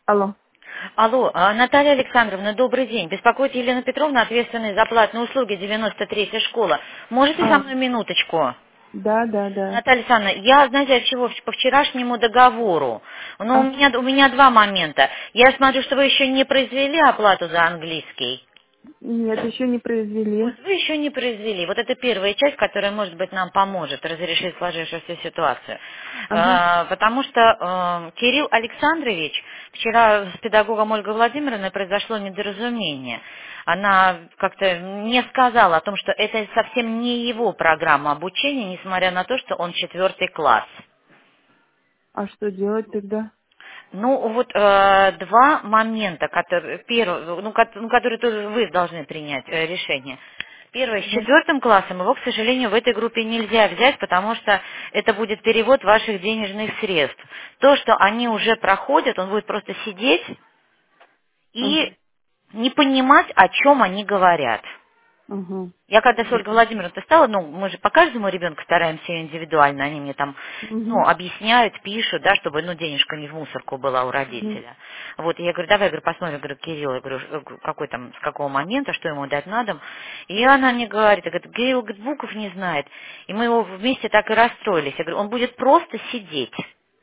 Алло. Алло, Наталья Александровна, добрый день. Беспокоит Елена Петровна, ответственная за платные услуги 93-я школа. Можете со А, мной минуточку? да, да, да. Наталья Александровна, я, знаете, от чего? По вчерашнему договору. Но А, у меня два момента. Я смотрю, что вы еще не произвели оплату за английский. нет, еще не произвели. Вот вы еще не произвели. Вот это первая часть, которая, может быть, нам поможет разрешить сложившуюся ситуацию. Ага. Потому что Кирилл Александрович, вчера с педагогом Ольгой Владимировной произошло недоразумение. Она как-то не сказала о том, что это совсем не его программа обучения, несмотря на то, что он 4 класс. А что делать тогда? Ну, вот два момента, которые, первый, которые тоже вы должны принять решение. Первое, с Ага. 4 классом его, к сожалению, в этой группе нельзя взять, потому что это будет перевод ваших денежных средств. То, что они уже проходят, он будет просто сидеть и Ага. не понимать, о чем они говорят. Ага. Я когда с Ольгой Владимировной стала, ну, мы же по каждому ребенку стараемся индивидуально, они мне там, ну, Угу. объясняют, пишут, да, чтобы, ну, денежка не в мусорку была у Угу. родителя. Вот, и я говорю, давай, говорю, посмотрим, говорю, Кирилл, я говорю, какой там, с какого момента, что ему дать на дом. И она мне говорит, я говорю, Кирилл, говорит, букв не знает. И мы его вместе так и расстроились. Я говорю, он будет просто сидеть.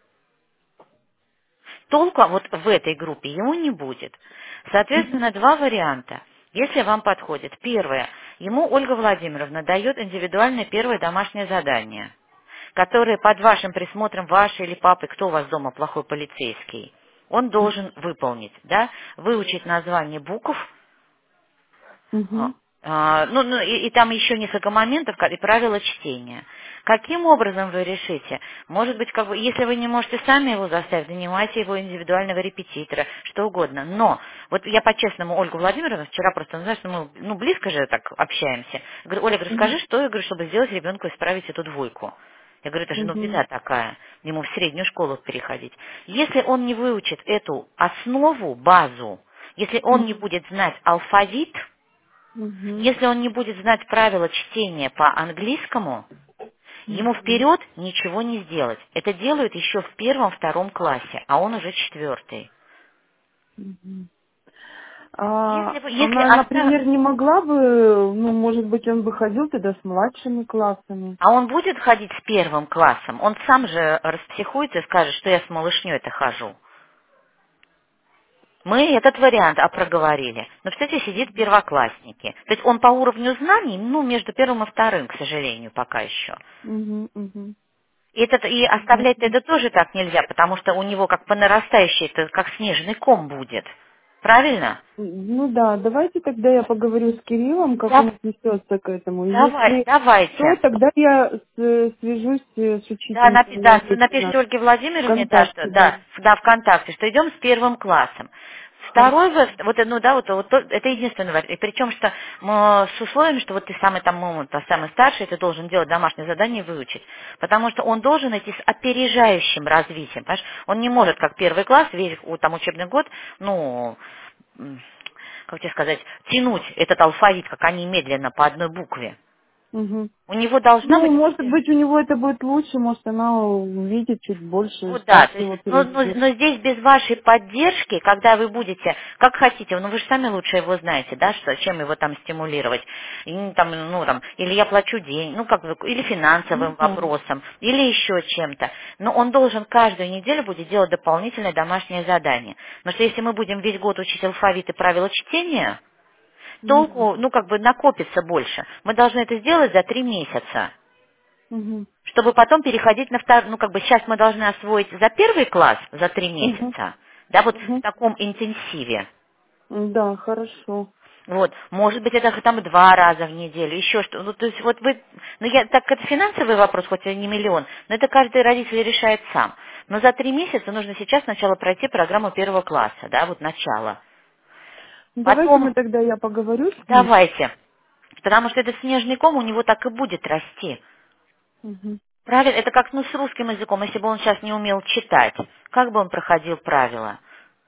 Толку вот в этой группе ему не будет. Угу. Соответственно, два варианта. Если вам подходит. Первое. Ему Ольга Владимировна дает индивидуальное первое домашнее задание, которое под вашим присмотром, вашей или папы, кто у вас дома плохой полицейский, он должен выполнить, да, выучить название букв, Угу. и там еще несколько моментов и правила чтения. Каким образом вы решите? Может быть, как бы, если вы не можете сами его заставить, нанимайте его индивидуального репетитора, что угодно. Но вот я по-честному Ольгу Владимировну вчера просто, ну, знаешь, мы близко же так общаемся. Говорю, Оля, говорю, Угу. скажи, что я говорю, чтобы сделать ребенку исправить эту двойку. Я говорю, это же Угу. беда такая, ему в среднюю школу переходить. Если он не выучит эту основу, базу, если он не будет знать алфавит, Угу. если он не будет знать правила чтения по английскому, ему вперед ничего не сделать. Это делают еще в 1-2 классе, а он уже 4. Угу. Если Она, например, не могла бы, ну, может быть, он бы ходил тогда с младшими классами. а он будет ходить с 1 классом, он сам же распсихуется и скажет, что я с малышней это хожу. Мы этот вариант проговорили. Но, кстати, сидит первоклассники. То есть он по уровню знаний, ну, между 1 и 2, к сожалению, пока еще. Угу. Угу. И оставлять Понятно. это тоже так нельзя, потому что у него как по нарастающей, это как снежный ком будет. Правильно? Ну да, давайте тогда я поговорю с Кириллом, как он отнесется к этому. Если что, Давайте. тогда я свяжусь с Да, учительницей английского у нас напишите Ольге Владимировне, да, что, ВКонтакте, да. да, ВКонтакте, что идем с 1 классом. Второй, Хорошо. это единственный вариант. И причем, что с условием, что вот ты самый там, самый старший, ты должен делать домашнее задание и выучить. Потому что он должен идти с опережающим развитием. Понимаешь? Он не может, как 1 класс, весь там учебный год, ну, м, как тебе сказать, тянуть этот алфавит, как они медленно по одной букве. Мгм. У него должна Ну, быть может быть, у него это будет лучше, может, она увидит чуть больше, вот да, то есть, старшего переведет. но здесь без вашей поддержки, когда вы будете, как хотите, ну вы же сами лучше его знаете, да, что, чем его там стимулировать, и, или я плачу день, ну как бы, или Ну финансовым да. вопросом, или еще чем-то, но он должен каждую неделю будет делать дополнительное домашнее задание, потому что если мы будем весь год учить алфавит и правила чтения, Ну да. толку, накопится больше, мы должны это сделать за 3 месяца. Угу. Чтобы потом переходить на второй, сейчас мы должны освоить за 1 класс за 3 Угу. месяца, да, вот в Угу. таком интенсиве. Да, хорошо. Вот, может быть, это там 2 раза в неделю, еще что. Ну, то есть вот вы, так это финансовый вопрос, хоть и не миллион, но это каждый родитель решает сам. Но за 3 месяца нужно сейчас сначала пройти программу 1 класса, да, вот начало. Давайте мы Потом тогда я поговорю с ним. давайте, потому что этот снежный ком у него так и будет расти. Угу. Правильно, это как с русским языком, если бы он сейчас не умел читать, как бы он проходил правила?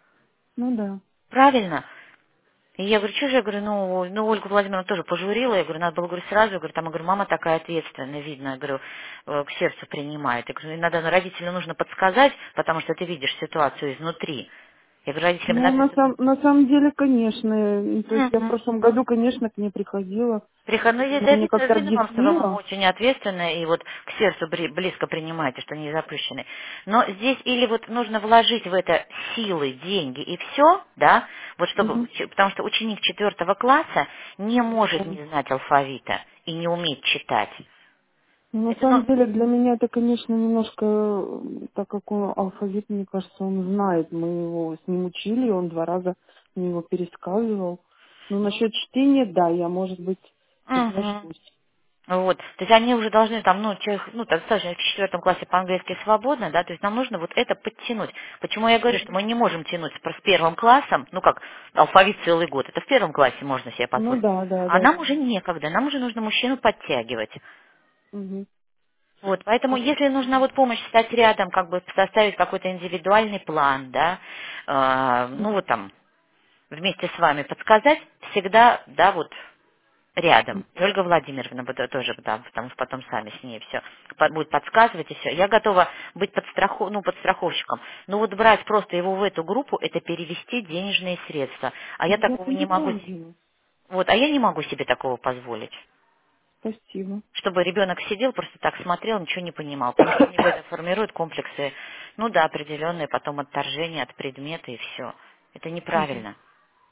Ну да. Правильно? И я говорю, что же, я говорю, Ольга Владимировна тоже пожурила, я говорю, надо было, говорю, сразу, я говорю, там, я говорю, мама такая ответственная, видно, я говорю, к сердцу принимает. Я говорю, иногда родителю нужно подсказать, потому что ты видишь ситуацию изнутри. Я говорю, родителям Ну, надо... на самом деле, конечно. То есть я в Мгм. прошлом году, конечно, к ней приходила. Ну, Она это мне видно, как-то видно вам, что вы объяснила. очень ответственны и вот к сердцу близко принимаете, что не запущены. Но здесь или вот нужно вложить в это силы, деньги и все, да, вот чтобы, Мгм. потому что ученик 4 класса не может Да. не знать алфавита и не уметь читать. Ну, на Это, самом ну, деле для меня это, конечно, немножко, так как он алфавит, мне кажется, он знает. Мы его с ним учили, он 2 раза мне его пересказывал. Но насчет чтения, да, я, может быть, мгм. соглашусь. Вот, то есть они уже должны там, ну, человек, ну, там, достаточно в 4 классе по-английски свободно, да, то есть нам нужно вот это подтянуть. Почему я говорю, что мы не можем тянуть с 1 классом, ну, как алфавит целый год, это в 1 классе можно себе Ну позволить. да, да, А да, нам да. уже некогда, нам уже нужно мужчину подтягивать. Мгм. Вот, поэтому если нужна вот помощь стать рядом, как бы составить какой-то индивидуальный план, да, ну, вот там, вместе с вами подсказать, всегда, да, вот, рядом. И Ольга Владимировна будет тоже, да, потому что потом сами с ней все будет подсказывать и все. Я готова быть подстраховщиком. Но вот брать просто его в эту группу, это перевести денежные средства. А я Я такого не могу, понимаю. вот, а я не могу себе такого позволить. Спасибо. Чтобы ребенок сидел, просто так смотрел, ничего не понимал. Потому что у него это формирует комплексы, ну да, определенные, потом отторжение от предмета и все. Это Мгм. неправильно.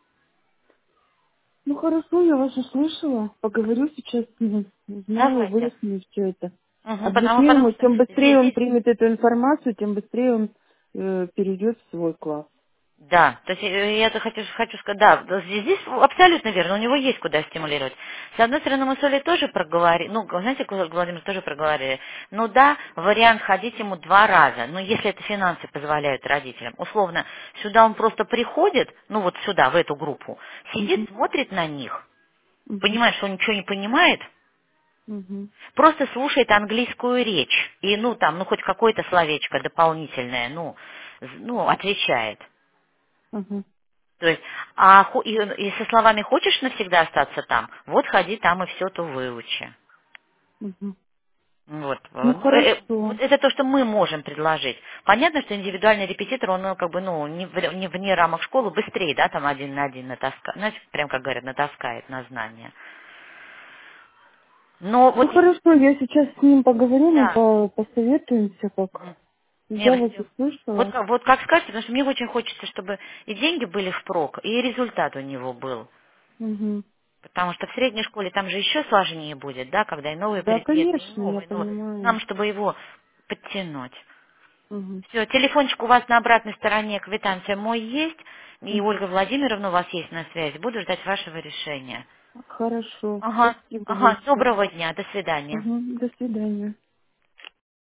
Ну хорошо, я вас услышала. Поговорю сейчас с ним. Узнаю, Давайте. выясню все это. Мгм, Объясню потому ему, что чем быстрее он здесь примет эту информацию, тем быстрее он перейдет в свой класс. да, то есть я это хочу сказать, да, здесь абсолютно верно, у него есть куда стимулировать. С одной стороны, мы с Олей тоже проговорили, ну, знаете, Владимир тоже проговорили, ну да, вариант ходить ему 2 раза, но если это финансы позволяют родителям, условно, сюда он просто приходит, ну вот сюда, в эту группу, сидит, Мгм, смотрит на них, мгм, понимает, что он ничего не понимает, мгм, просто слушает английскую речь, и, ну, там, ну, хоть какое-то словечко дополнительное, ну, отвечает. мгм, То есть, и со словами «хочешь навсегда остаться там?» Вот ходи там и все то выучи. мгм. Вот. Ну Вот хорошо. это то, что мы можем предложить. Понятно, что индивидуальный репетитор, он как бы, ну, не вне рамок школы, быстрее, да, там 1 на 1 натаскает, знаете, прям как говорят, натаскает на знания. Но Ну вот, хорошо, я сейчас с ним поговорю, мы да, посоветуемся, мгм. как. Не, Я вас услышала. вот как скажете, потому что мне очень хочется, чтобы и деньги были впрок, и результат у него был. Мгм. Потому что в средней школе там же еще сложнее будет, да, когда и новые Да, предметы, и конечно, я новые, но понимаю. нам, чтобы его подтянуть. Мгм, Все, телефончик у вас на обратной стороне, квитанция мой есть, и мгм. Ольга Владимировна у вас есть на связи. Буду ждать вашего решения. Хорошо. Ага, Спасибо ага, большое. доброго дня, до свидания. Мгм, до свидания.